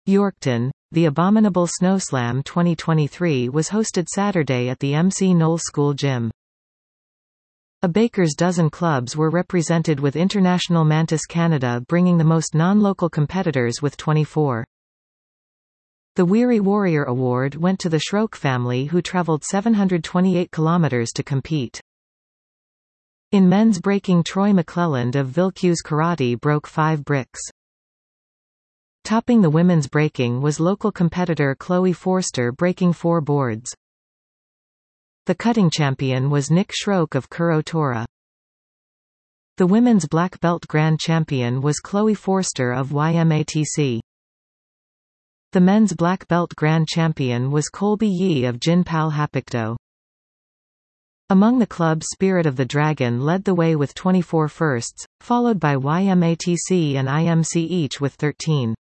Yorkton, the Abominable Snowslam 2023 was hosted Saturday at the MC Knowles School Gym. A baker's dozen clubs were represented with International Mantis Canada bringing the most non-local competitors with 24. The Weary Warrior Award went to the Schroek family who travelled 728 kilometres to compete. In men's breaking, Troy McClelland of Vilcuse Karate broke 5 bricks. Topping the women's breaking was local competitor Chloe Forster breaking 4 boards. The cutting champion was Nick Schroek of Kuro Tora. The women's black belt grand champion was Chloe Forster of YMATC. The men's black belt grand champion was Colby Yee of Jin Pal Hapikdo. Among the clubs, Spirit of the Dragon led the way with 24 firsts, followed by YMATC and IMC each with 13.